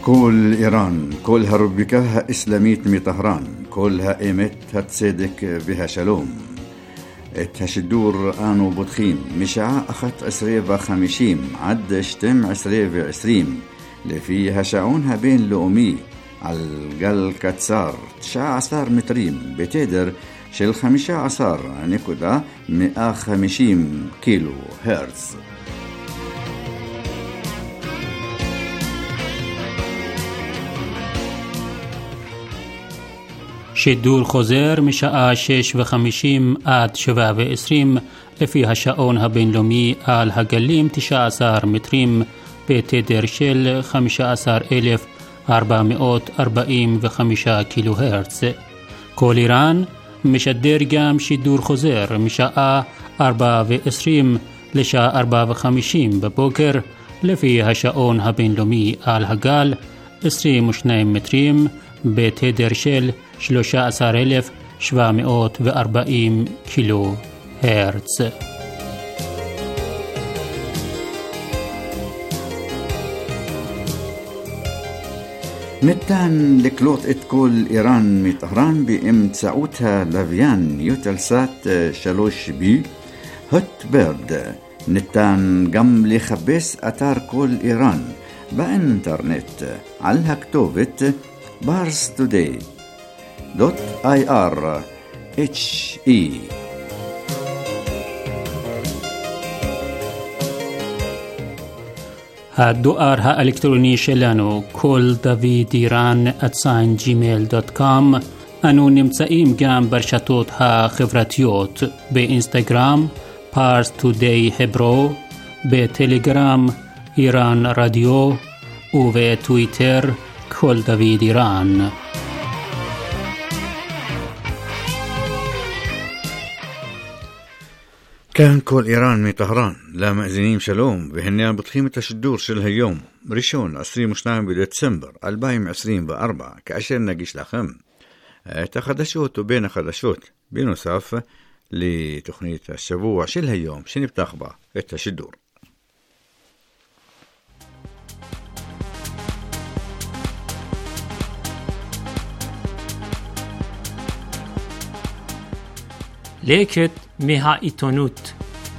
كل إيران كلها ربكها إسلاميت مطهران كلها إيمت هتصدق بها شلوم الدور آنو بطخيم مشاع أخت 50 عد شتم 20 لفيها شعونها بين لؤمي على الجل كتسار 19 متريم بتقدر شل 15.150 كيلو هرتز. שידור חוזר משעה 6:50 עד 7:20 לפי השעון הבינלאומי על הגלים 19 מטרים בתדר של 15,445 קילו הרץ. כל איראן משדר גם שידור חוזר משעה 4:20 לשעה 4:50 בבוקר לפי השעון הבינלאומי על הגל 22 מטרים בתדר של 13,740 קילו הרץ. ניתן לקלוט את כל איראן מטהרן באמצעותה לוויין יוטלסאט 3B הוטברד. ניתן גם לחפש אתר כל איראן באינטרנט על הכתובת parstoday.ir/he. הדואר האלקטרוני שלנו כל דוד איראן @gmail.com. אנו נמצאים גם ברשתות החברתיות באינסטגרם parstoday hebro, בטלגרם איראן רדיו ובטוויטר כל דוד איראן. كان كل إيران مطهران لا مأذنين شلوم وهنيا بطخيمة الشدور شل هاليوم ريشون 22 بديسمبر 2024 كأشير نجيش لخم تخدشوت وبين خدشوت بنصف لتخنية الشبوع شل هاليوم شنو بتخبى التشدور. לקט מהעיתונות.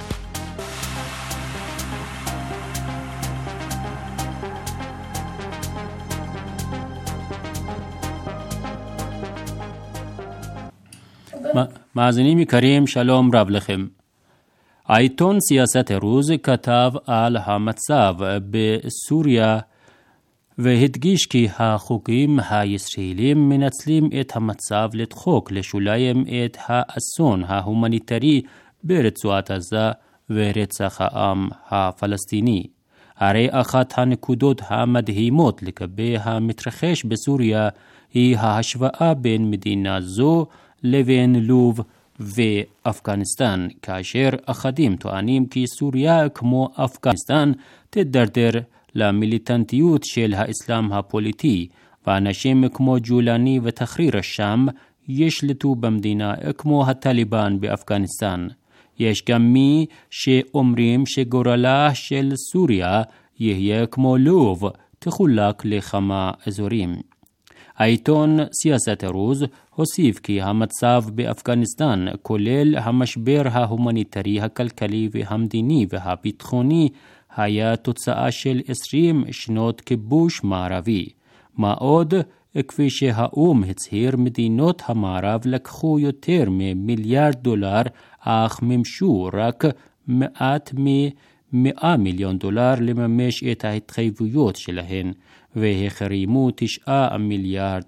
מאזינים יקרים, שלום רב לכם. העיתון סיאסת הרוז כתב על המצב בסוריה והדגיש כי החוקים הישראלים מנצלים את המצב לדחוק לשוליים את האסון ההומניטרי ברצועת עזה ורצח העם הפלסטיני. הרי אחת הנקודות המדהימות לגבי המתרחש בסוריה היא ההשוואה בין מדינה זו לבין לוב ואפגניסטן, כאשר אחדים טוענים כי סוריה כמו אפגניסטן תדרדר למיליטנטיות של האסלאם הפוליטי, ואנשים כמו ג'ולני ותחריר השם ישלטו במדינה כמו הטליבן באפגניסטן. יש גם מי שאומרים שגורלה של סוריה יהיה כמו לוב, תחולק לכמה אזורים. העיתון סיאסת הרוז הוסיף כי המצב באפגניסטן, כולל המשבר ההומניטרי, הכלכלי והמדיני והביטחוני, היה תוצאה של 20 שנות כיבוש מערבי. מה עוד, כפי שהאום הצהיר, מדינות המערב לקחו יותר מ$1 מיליארד, אך מימשו רק מעט מ$100 מיליון לממש את ההתחייבויות שלהן, והחרימו $9 מיליארד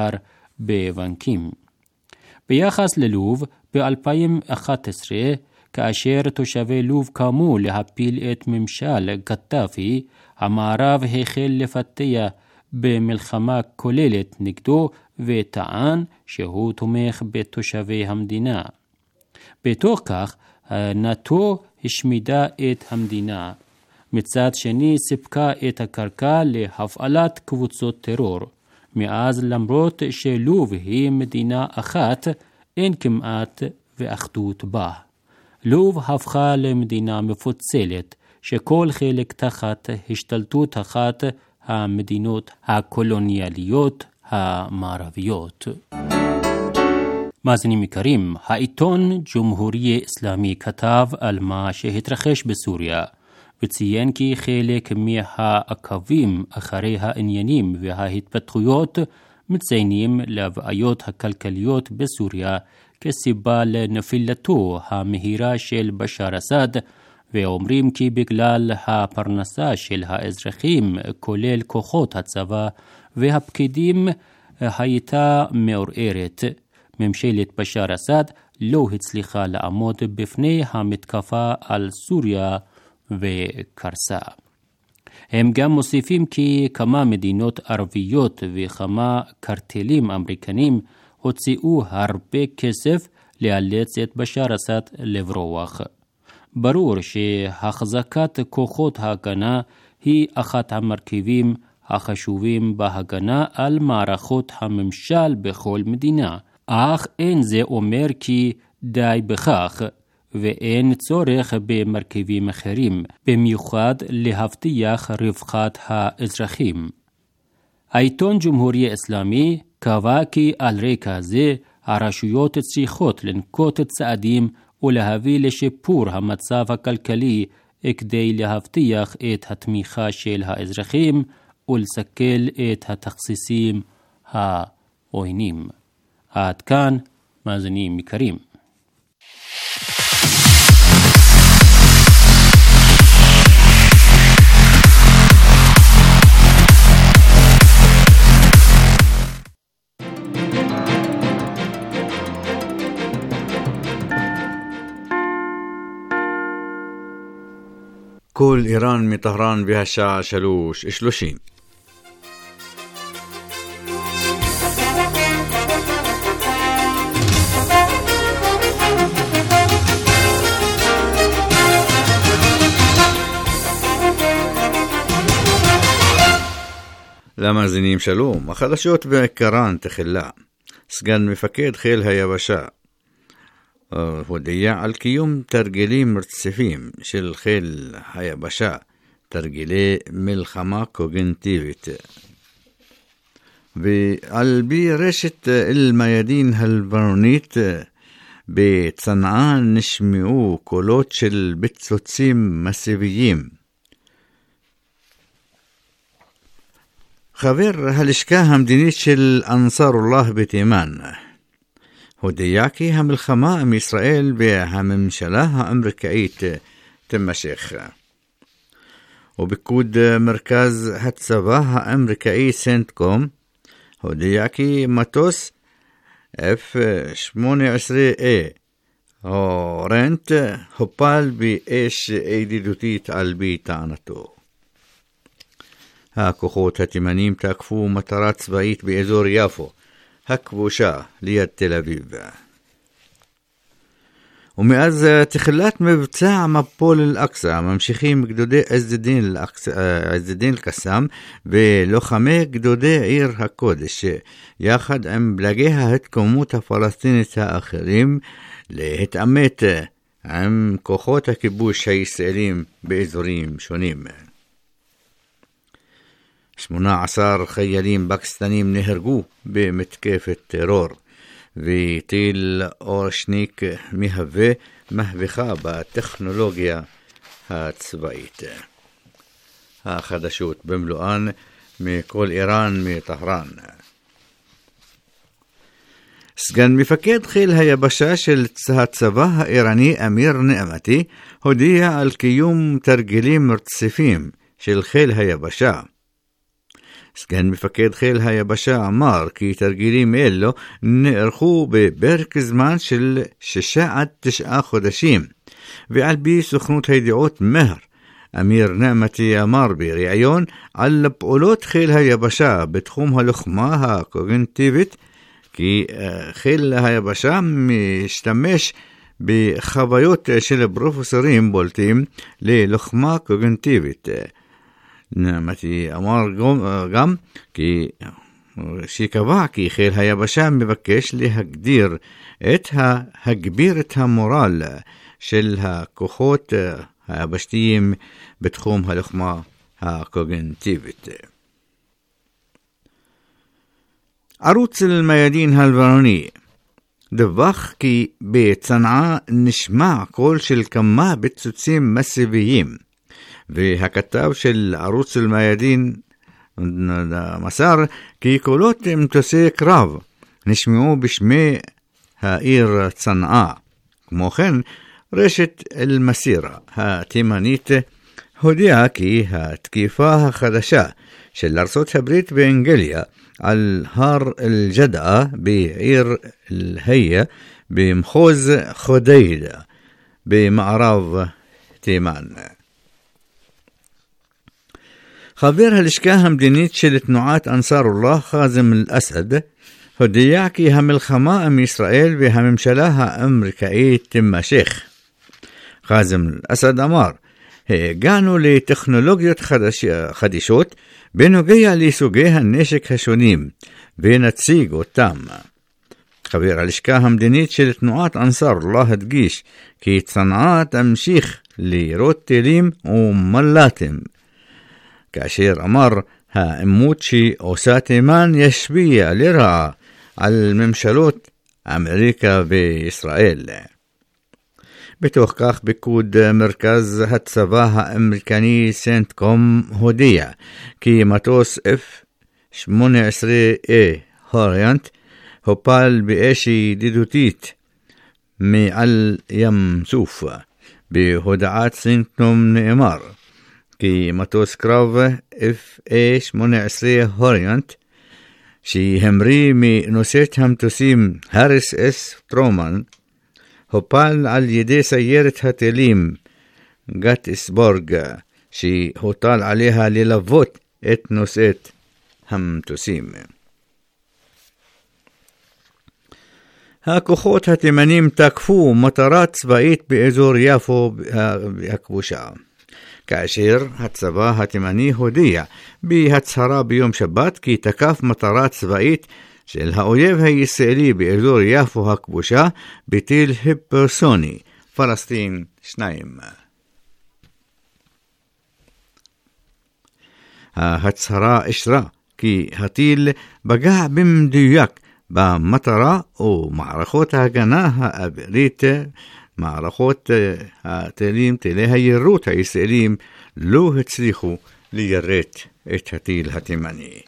בבנקים. ביחס ללוב, ב-2011, כאשר תושבי לוב קמו להפיל את ממשל קדאפי, המערב החל לפתח במלחמה כוללת נגדו וטען שהוא תומך בתושבי המדינה. בתוך כך, נאט"ו השמידה את המדינה. מצד שני סיפקה את הקרקע להפעלת קבוצות טרור. מאז, למרות שלוב היא מדינה אחת, אין כמעט ואחדות בה. לוב הפכה למדינה מפוצלת, שכל חלק תחת השתלטות אחת המדינות הקולוניאליות המערביות. מאזינים יקרים, העיתון ג'ומהוריה אסלאמי כתב על מה שהתרחש בסוריה, וציין כי חלק מהעקבים אחרי העניינים וההתפתחויות מציינים לבעיות הכלכליות בסוריה כסיבה לנפילתו המהירה של בשאר אסד, ואומרים כי בגלל הפרנסה של האזרחים, כולל כוחות הצבא והפקידים, הייתה מעורערת. ממשלת בשאר אסד לא הצליחה לעמוד בפני המתקפה על סוריה וקרסה. הם גם מוסיפים כי כמה מדינות ערביות וכמה קרטלים אמריקנים הוציאו הרבה כסף לאלץ את בשאר אסד לברוח. ברור שהחזקת כוחות ההגנה היא אחת המרכיבים החשובים בהגנה על מערכות הממשל בכל מדינה, אך אין זה אומר כי די בכך, ואין צורך במרכיבים אחרים, במיוחד להבטיח רווחת האזרחים. העיתון ג'ומהוריה אסלאמי קבע כי על רקע זה הרשויות צריכות לנקוט צעדים ולהביא לשיפור המצב הכלכלי כדי להבטיח את התמיכה של האזרחים ולסכל את התכסיסים העוינים. עד כאן, מאזינים יקרים. כל איראן מטהרן והשעה 3:30. למאזינים שלום, החדשות בעיקרן תחילה. סגן מפקד חיל היבשה הודיע על קיום תרגילים רציפים של חיל היבשה, תרגילי מלחמה קוגניטיבית. ועל פי רשת אל-מיאדין הלבנונית בצנעא נשמעו קולות של פיצוצים מסיביים. חבר הלשכה המדינית של אנסאר אללה בתימן הודיע כי המלחמה עם ישראל והממשלה האמריקאית תמשך. ובפיקוד מרכז הצבא האמריקאי סנטקום הודיע כי מטוס F-18A הורנט הופל באש ידידותית על פי טענתו. הכוחות התימנים תקפו מטרה צבאית באזור יפו הכבושה ליד תל אביב. ומאז תחילת מבצע מבול אל-אקצא ממשיכים גדודי עז א-דין אל-קסאם ולוחמי גדודי עיר הקודש יחד עם בלגי ההתקוממות הפלסטינית האחרים להתעמת עם כוחות הכיבוש הישראלים באזורים שונים. 18 חיילים פקיסטנים נהרגו במתקפת טרור, וטיל אורשניק מהווה מהפכה בטכנולוגיה הצבאית. החדשות במלואן מכל איראן מטהרן. סגן מפקד חיל היבשה של הצבא האיראני אמיר נעמתי הודיע על קיום תרגילים רציפים של חיל היבשה. סגן מפקד חיל היבשה אמר כי תרגילים אלו נערכו בפרק זמן של 6 עד 9 חודשים, ועל פי סוכנות הידיעות מהר, אמיר נעמתי אמר בריאיון על פעולות חיל היבשה בתחום הלוחמה הקוגניטיבית כי חיל היבשה משתמש בחוויות של פרופסורים בולטים ללוחמה קוגניטיבית. נעמתי אמר גם כי שקבע כי חיל היבשה מבקש להגביר את המורל של הכוחות היבשתיים בתחום הלוחמה הקוגניטיבית. ערוץ الميادين הלבנוני דווח כי בצנעא נשמע קול של כמה פיצוצים מסיביים, והכתב של ערוץ الميادين מסר כי קולות מטוסי קרב נשמעו בשמי העיר צנעא. כמו כן, רשת אל-מסירה התימנית הודיעה כי התקיפה החדשה של ארצות הברית באנגליה על הר אל-ג'דעה בעיר אל-היה במחוז חודיידה במערב תימן. חבר הלשכה המדינית של תנועת אנסאר אללה חאזם אל-אסד הודיע כי המלחמה עם ישראל והממשלה האמריקאית תימשך. חאזם אל-אסד אמר, הגענו לטכנולוגיות חדישות בנוגע לסוגי הנשק השונים ונציג אותם. חבר הלשכה המדינית של תנועת אנסאר אללה הדגיש כי צנעא תמשיך לירות טילים ומל"טים, כאשר אמר העימות שעושה תימן ישפיע לרעה על ממשלות אמריקה וישראל. בתוך כך פיקוד מרכז הצבא האמריקני סנטקום הודיע כי מטוס F-18A הוריאנט הופל באש ידידותית מעל ים סוף. בהודעת סנטקום נאמר כי מטוס קרב F-18 הוריאנט שהמריא מנושאת המטוסים האריס אס טרומן הופל על ידי סיירת הטילים גטיסבורג שהוטל עליה ללוות את נושאת המטוסים. הכוחות התימנים תקפו מטרה צבאית באזור יפו הכבושה, כאשר הצבא התימני הודיע בהצהרה ביום שבת כי תקף מטרה צבאית של האויב הישראלי באזור יפו הכבושה בטיל היפרסוני, פלסטין 2. ההצהרה אישרה כי הטיל פגע במדויק במטרה ומערכות ההגנה האווירית, מערכות הטילים, טילי היירוט הישראלים לא הצליחו ליירט את הטיל התימני.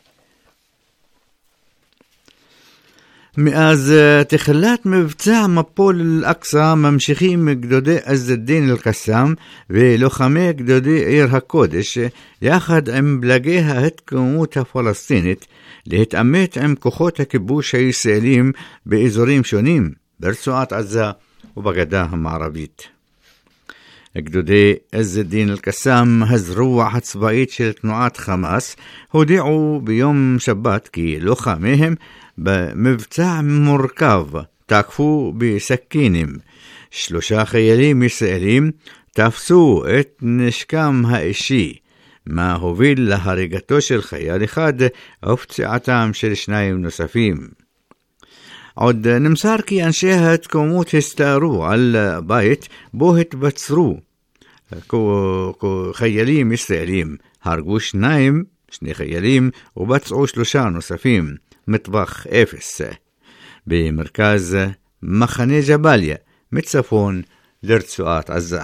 מאז תחילת מבצע מבול אל-אקצא ממשיכים גדודי עז א-דין אל-קסאם ולוחמי גדודי עיר הקודש יחד עם פלגי ההתקוממות הפלסטינית להתעמת עם כוחות הכיבוש הישראלים באזורים שונים ברצועת עזה ובגדה המערבית. גדודי עז א-דין אל-קסאם, הזרוע הצבאית של תנועת חמאס, הודיעו ביום שבת כי לוחמיהם במבצע מורכב תקפו בסכינים 3 חיילים ישראלים, תפסו את נשקם האישי, מה הוביל להריגתו של חייל אחד ופציעתם של 2 נוספים. עוד נמסר כי אנשי ההתקוממות הסתערו על בית בו התבצרו חיילים ישראלים, הרגו 2 חיילים ובצעו 3 נוספים, מטווח 0, במרכז מחנה ג'באליה מצפון לרצועת עזה.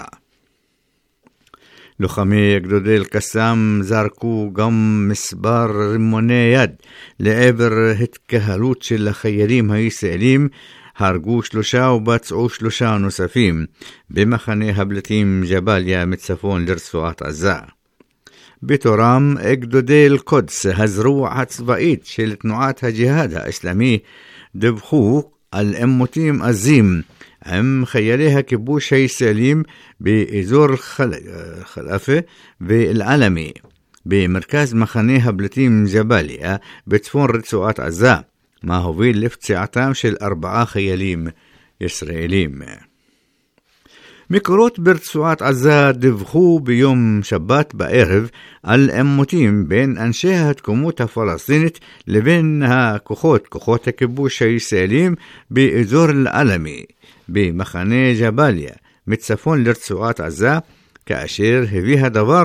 לוחמי גדודי אל-קסאם זרקו גם מספר רימוני יד לעבר התקהלות של החיילים הישראלים, הרגו 3 ובצעו 3 נוספים במחנה הפליטים ג'באליה מצפון לרצועת עזה. בתורם גדודי אל-קודס, הזרוע הצבאית של תנועת הג'יהאד האסלאמי, דווחו על עימותים עזים עם חיילי הכיבוש הישראלים באזור חלאפה ואל-עלמי במרכז מחנה הפליטים ג'באליה בצפון רצועת עזה, מה הוביל לפציעתם של 4 חיילים ישראלים. מקורות ברצועת עזה דיווחו ביום שבת בערב על עימותים בין אנשי ההתקוממות הפלסטינית לבין כוחות הכיבוש הישראלים באזור אל-עלמי במחנה ג'באליה מצפון לרצועת עזה, כאשר הביא הדבר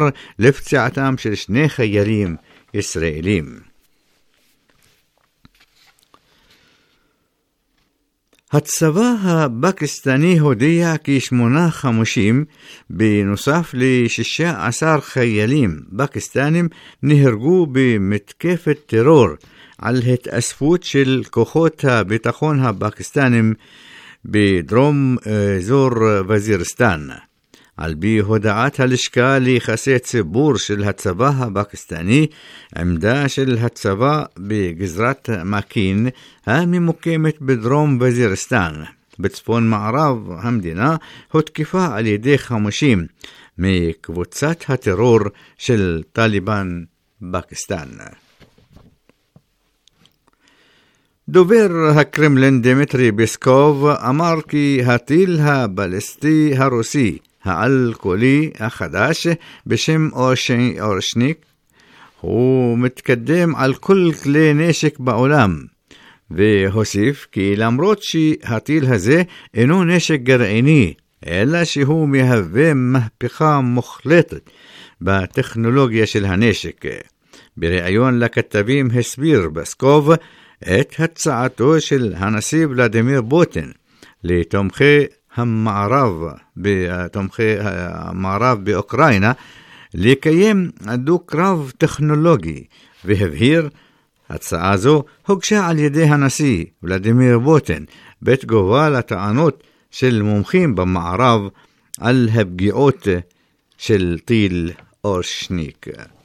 לפציעתם של 2 חיילים ישראלים. הצבא הפקיסטני הודיע כי 8 חמושים בנוסף ל-16 חיילים פקיסטנים נהרגו במתקפת טרור על התאספות של כוחות הביטחון הפקיסטנים בדרום אזור וזיריסטן. על פי הודעת הלשכה ליחסי ציבור של הצבא הפקיסטני, עמדה של הצבא בגזרת מקין הממוקמת בדרום וזיריסטן בצפון מערב המדינה הותקפה על ידי חמושים מקבוצת הטרור של טליבן פקיסטן. דובר הקרמלין דמיטרי פסקוב אמר כי הטיל הבליסטי הרוסי העל-קולי החדש בשם אורשניק הוא מתקדם על כל כלי נשק בעולם, והוסיף כי למרות שהטיל הזה אינו נשק גרעיני, אלא שהוא מהווה מהפכה מוחלטת בטכנולוגיה של הנשק. בריאיון לכתבים הסביר פסקוב את הצעתו של הנשיא ולדימיר פוטין לתומכי המערב באוקראינה לקיים דו-קרב טכנולוגי, והבהיר הצעה זו הוגשה על ידי הנשיא ולדימיר פוטין בתגובה לטענות של מומחים במערב על הפגיעות של טיל אורשניק.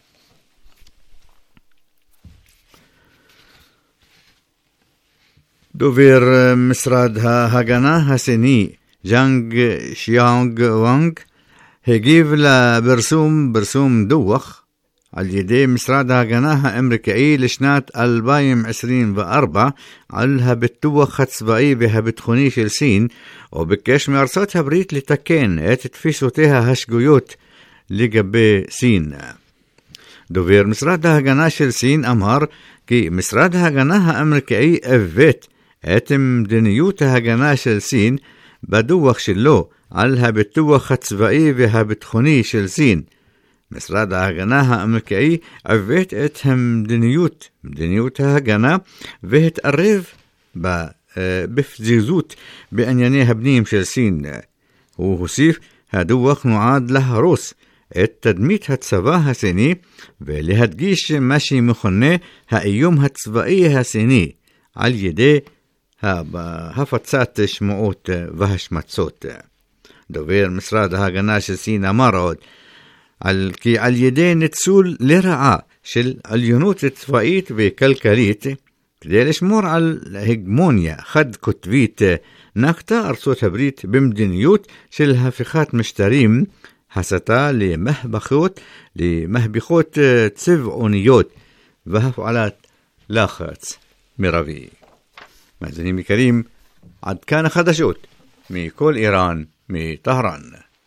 דובר משרד ההגנה הסיני ז'אנג שיאנג וואנג הגיב לפרסום דוח על ידי משרד ההגנה האמריקאי לשנת 2024 על הביטוח הצבאי והביטחוני של סין, וביקש מארצות הברית לתקן את תפיסותיה השגויות לגבי סין. דובר משרד ההגנה של סין אמר כי משרד ההגנה האמריקאי עיוות את מדיניות ההגנה של סין בדוח שלו על הביטוח הצבאי והביטחוני של סין. משרד ההגנה האמריקאי עיוות את מדיניות ההגנה והתערב בפזיזות בענייני הפנים של סין. הוא הוסיף, הדוח נועד להרוס את תדמית הצבא הסיני ולהדגיש מה שמכונה האיום הצבאי הסיני על ידי הפצת שמועות והשמצות. דובר משרד ההגנה של סין אמר עוד כי על ידי ניצול לרעה של עליונות צבאית וכלכלית כדי לשמור על הגמוניה חד-קוטבית, נקטה ארצות הברית במדיניות של הפיכת משטרים, הסתה למהפכות צבעוניות והפעלת לחץ מרבי. מאזינים יקרים, עד כאן החדשות מכל איראן מטהרן.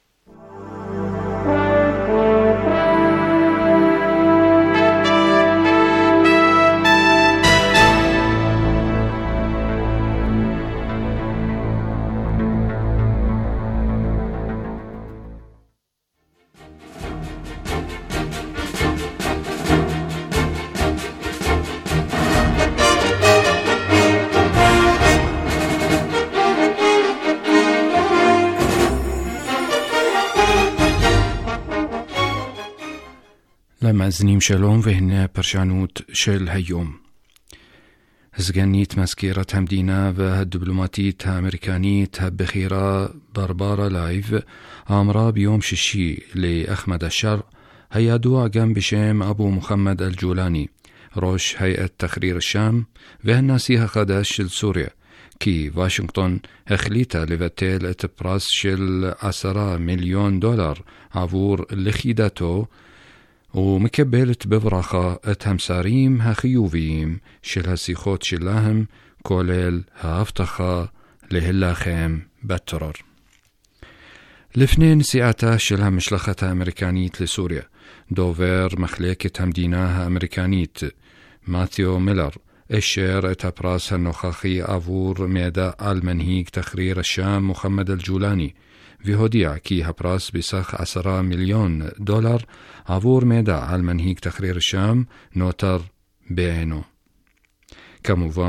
למאזינים שלום, והנה הפרשנות של היום. סגנית מזכירת המדינה והדיפלומטית האמריקנית הבכירה ברברה לייב אמרה ביום שישי לאחמד השאר, הידוע גם בשם אבו מוחמד אל-ג'ולאני, ראש hayat תחריר השם והנשיא החדש של סוריה, כי וושינגטון החליטה לבטל את הפרס של $10 מיליון עבור לכידתו, ומקבלת בברכה את המסרים החיוביים של השיחות שלהם, כולל ההבטחה להילחם בטרור. לפני נסיעתה של המשלחת האמריקנית לסוריה, דובר מחלקת המדינה האמריקנית מתיו מילר אישר את הפרס הנוכחי עבור מידע על מנהיג תחריר השם מוחמד אל-ג'ולאני, והודיע כי הפרס בסך $10 מיליון עבור מידע על מנהיג תחריר השם נותר בעינו. כמובן,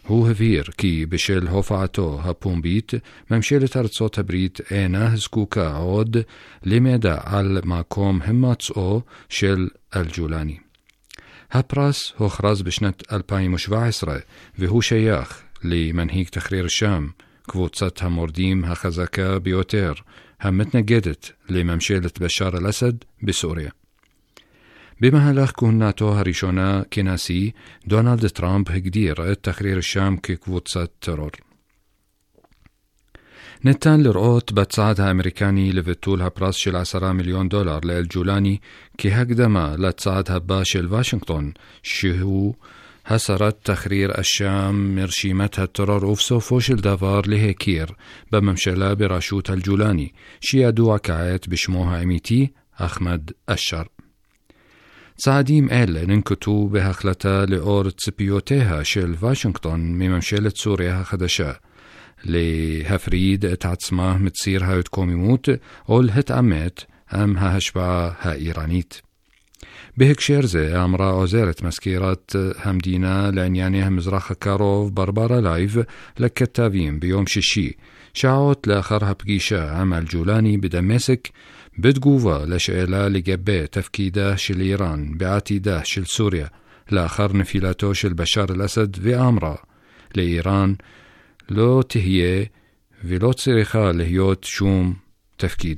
הוא הבהיר כי בשל הופעתו הפומבית, ממשלת ארצות הברית אינה זקוקה עוד למידע על מקום הימצאו של אל-ג'ולאני. הפרס הוכרז בשנת 2017, והוא שייך למנהיג תחריר שם, קבוצת המורדים החזקה ביותר, המתנגדת לממשלת בשאר אל-אסד בסוריה. במהלך כהונתו הראשונה כנשיא, דונלד טראמפ הגדיר את תחריר שם כקבוצת טרור. ניתן לראות בצעד האמריקני לביטול הפרס של $10 מיליון לאל-ג'ולאני כהקדמה לצעד הבא של וושינגטון, שהוא הסרת תחריר השם מרשימת הטרור ובסופו של דבר להכיר בממשלה בראשות אל-ג'ולאני, שידוע כעת בשמו האמיתי אחמד אשר. צעדים אלה ננקטו בהחלטה לאור ציפיותיה של וושינגטון מממשלת סוריה החדשה, להפריד את עצמה מציר ההתקוממות או להתעמת עם ההשפעה האיראנית. בהקשר זה אמרה עוזרת מזכירת המדינה לענייני המזרח הקרוב ברברה לייב לכתבים ביום שישי, שעות לאחר הפגישה עם אל-ג'ולאני בדמשק, בתגובה לשאלה לגבי תפקידה של איראן בעתידה של סוריה לאחר נפילתו של בשאר אל-אסד, ואמרה לאיראן לא תהיה ולא צריכה להיות שום תפקיד.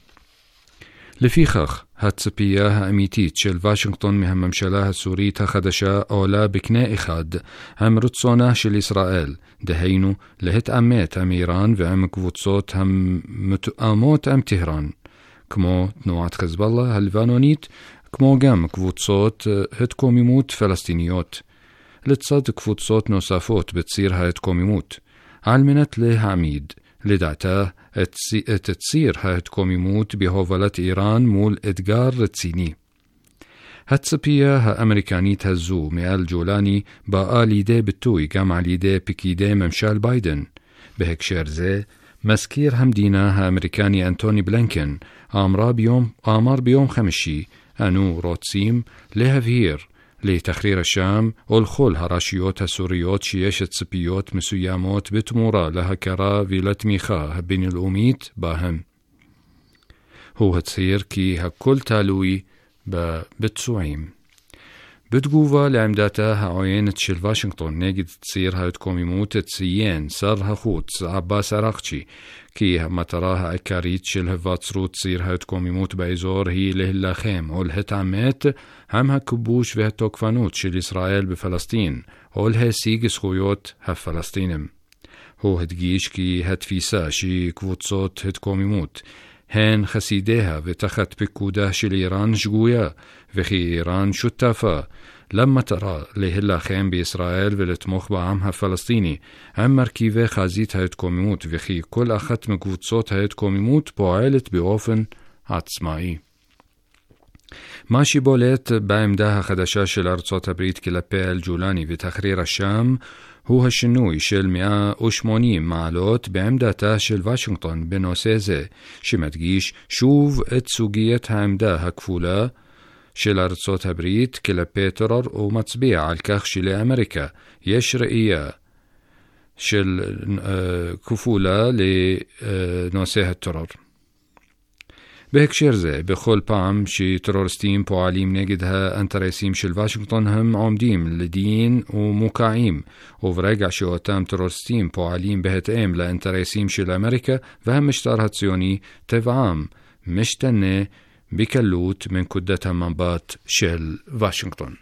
לפיכך, הציפייה האמיתית של וושינגטון מהממשלה הסורית החדשה עולה בקנה אחד עם רצונה של ישראל, דהיינו להתעמת עם איראן ועם קבוצות המתואמות עם טהרן, כמו תנועת חזבאללה הלבנונית, כמו גם קבוצות התקוממות פלסטיניות, לצד קבוצות נוספות בציר ההתקוממות, על מנת להעמיד לדעתה את ציר ההתקוממות בהובלת איראן מול אתגר רציני. הציפייה האמריקנית הזו מאל-ג'ולאני באה לידי ביטוי גם על ידי פקידי ממשל ביידן. בהקשר זה, מזכיר המדינה האמריקני אנטוני בלינקן אמר ביום חמישי, אנו רוצים להבהיר לתחריר השם ולכל הרשויות הסוריות שיש ציפיות מסוימות בתמורה להכרה ולתמיכה הבינלאומית בהם. הוא הצהיר כי הכל תלוי בביצועים. בתגובה לעמדתה העוינת של וושינגטון נגד ציר ההתקוממות, ציין שר החוץ עבאס עראקצ'י כי המטרה העיקרית של היווצרות ציר ההתקוממות באזור היא להילחם או להתעמת עם הכיבוש והתוקפנות של ישראל בפלסטין או להשיג זכויות הפלסטינים. הוא הדגיש כי התפיסה שהיא קבוצות התקוממות הן חסידיה ותחת פיקודה של איראן שגויה, וכי איראן שותפה למטרה להילחם בישראל ולתמוך בעם הפלסטיני עם מרכיבי חזית ההתקוממות, וכי כל אחת מקבוצות ההתקוממות פועלת באופן עצמאי. מה שבולט בעמדה החדשה של ארצות הברית כלפי אל-ג'ולאני ותחריר השם הוא השינוי של 180 מעלות בעמדתה של וושינגטון בנושא זה, שמדגיש שוב את סוגיית העמדה הכפולה של ארצות הברית כלפי טרור ומצביע על כך שלאמריקה יש ראייה של כפולה לנושא הטרור. בהקשר זה, בכל פעם שטרוריסטים פועלים נגד האינטרסים של וושינגטון הם עומדים לדין ומוקעים, וברגע שאותם טרוריסטים פועלים בהתאם לאינטרסים של אמריקה והמשטר הציוני, טבעם משתנה בקלות מנקודת המבט של וושינגטון.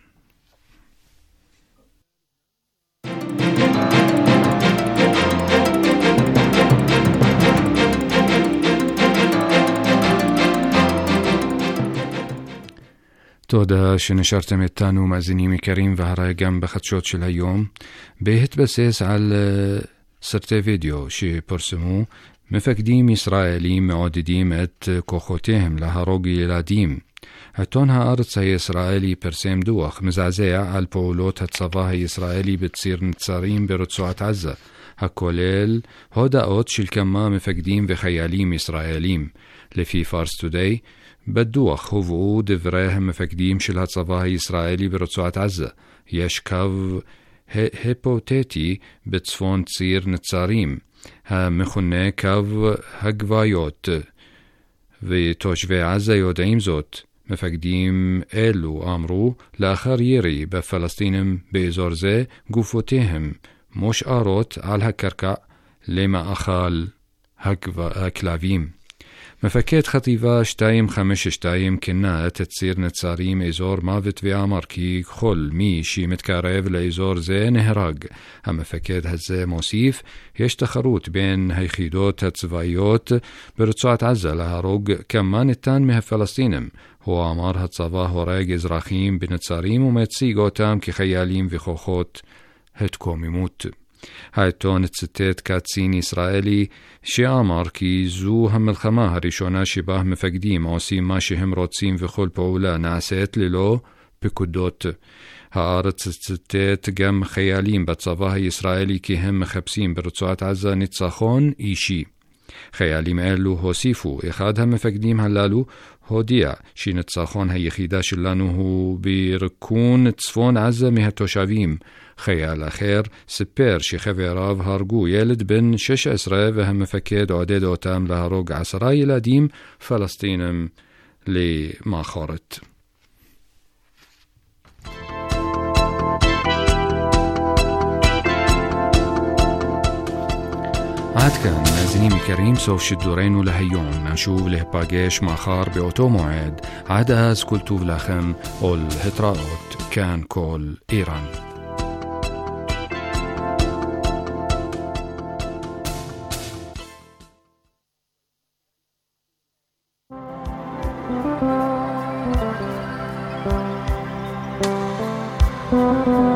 תודה שנשארתם איתנו מאזינים יקרים, והרי גם בחדשות של היום, בהתבסס על סרטי וידאו שפורסמו, מפקדים ישראלים מעודדים את כוחותיהם להרוג ילדים. עיתון הארץ הישראלי פרסם דוח מזעזע על פעולות הצבא הישראלי בציר נצרים ברצועת עזה, הכולל הודעות של כמה מפקדים וחיילים ישראלים. לפי פארס טודיי, בדוח הובאו דברי המפקדים של הצבא הישראלי ברצועת עזה. יש קו היפותטי בצפון ציר נצרים, המכונה קו הגוויות, ותושבי עזה יודעים זאת. מפקדים אלו אמרו לאחר ירי בפלסטינים באזור זה, גופותיהם מושארות על הקרקע למאכל הכלבים. מפקד חטיבה 252 כינה את ציר נצרים אזור מוות ואמר כי כל מי שמתקרב לאזור זה נהרג. המפקד הזה מוסיף, יש תחרות בין היחידות הצבאיות ברצועת עזה להרוג כמה ניתן מהפלסטינים. הוא אמר הצבא הורג אזרחים בנצרים ומציג אותם כחיילים וכוחות התקוממות. העיתון ציטט קצין ישראלי שאמר כי זו המלחמה הראשונה שבה המפקדים עושים מה שהם רוצים וכל פעולה נעשית ללא פקודות. הארץ ציטט גם חיילים בצבא הישראלי כי הם מחפשים ברצועת עזה ניצחון אישי. חיילים אלו הוסיפו, אחד המפקדים הללו הודיע שניצחון היחידה שלנו הוא בריקון צפון עזה מהתושבים. חייל אחר סיפר שחבריו הרגו ילד בן 16 והמפקד עודד אותם להרוג 10 ילדים פלסטינים למחרת. עד כאן מאזינים יקרים, סוף שידורנו להיום. נשוב להיפגש מחר באותו מועד. עד אז כל טוב לכם ולהתראות. כאן כל איראן. Thank you.